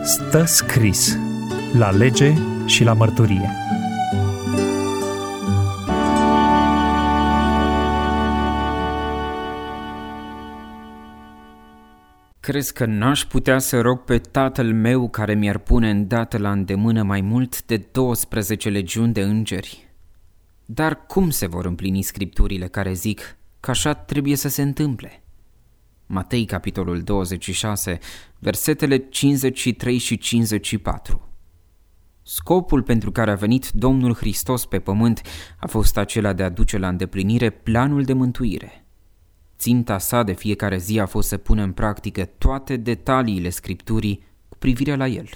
Stă scris la lege și la mărturie. Crezi că n-aș putea să rog pe Tatăl meu care mi-ar pune îndată la îndemână mai mult de 12 legiuni de îngeri? Dar cum se vor împlini scripturile care zic că așa trebuie să se întâmple? Matei, capitolul 26, versetele 53 și 54. Scopul pentru care a venit Domnul Hristos pe pământ a fost acela de a duce la îndeplinire planul de mântuire. Ținta sa de fiecare zi a fost să pună în practică toate detaliile Scripturii cu privire la el.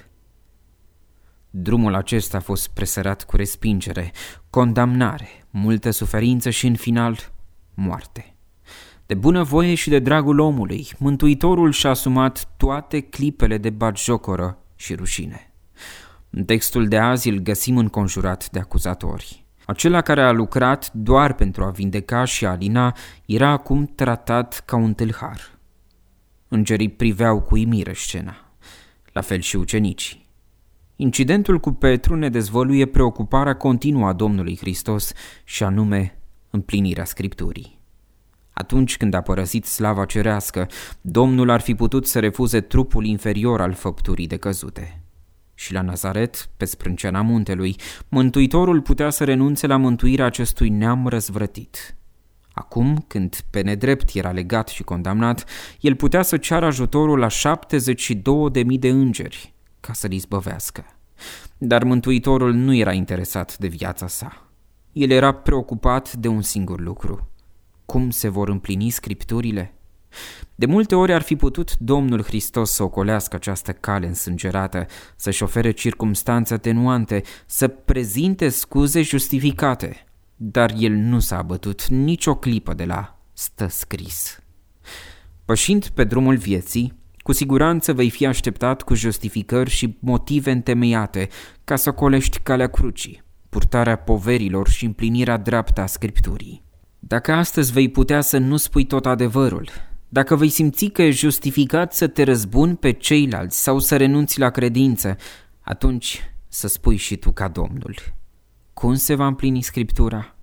Drumul acesta a fost presărat cu respingere, condamnare, multă suferință și, în final, moarte. De bunăvoie și de dragul omului, Mântuitorul și-a asumat toate clipele de batjocoră și rușine. În textul de azi îl găsim înconjurat de acuzatori. Acela care a lucrat doar pentru a vindeca și a alina era acum tratat ca un tâlhar. Îngerii priveau cu uimire scena, la fel și ucenicii. Incidentul cu Petru ne dezvăluie preocuparea continuă a Domnului Hristos și anume împlinirea Scripturii. Atunci când a părăsit slava cerească, Domnul ar fi putut să refuze trupul inferior al făpturii decăzute. Și la Nazaret, pe sprânceana muntelui, Mântuitorul putea să renunțe la mântuirea acestui neam răzvrătit. Acum, când pe nedrept era legat și condamnat, el putea să ceară ajutorul la 72.000 de îngeri ca să-l izbăvească. Dar Mântuitorul nu era interesat de viața sa. El era preocupat de un singur lucru: cum se vor împlini Scripturile? De multe ori ar fi putut Domnul Hristos să ocolească această cale însângerată, să-și ofere circumstanțe atenuante, să prezinte scuze justificate, dar el nu s-a abătut nicio clipă de la stă scris. Pășind pe drumul vieții, cu siguranță vei fi așteptat cu justificări și motive întemeiate ca să ocolești calea crucii, purtarea poverilor și împlinirea dreaptă a Scripturii. Dacă astăzi vei putea să nu spui tot adevărul, dacă vei simți că e justificat să te răzbuni pe ceilalți sau să renunți la credință, atunci să spui și tu ca Domnul: cum se va împlini Scriptura?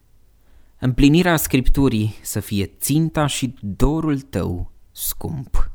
Împlinirea Scripturii să fie ținta și dorul tău scump.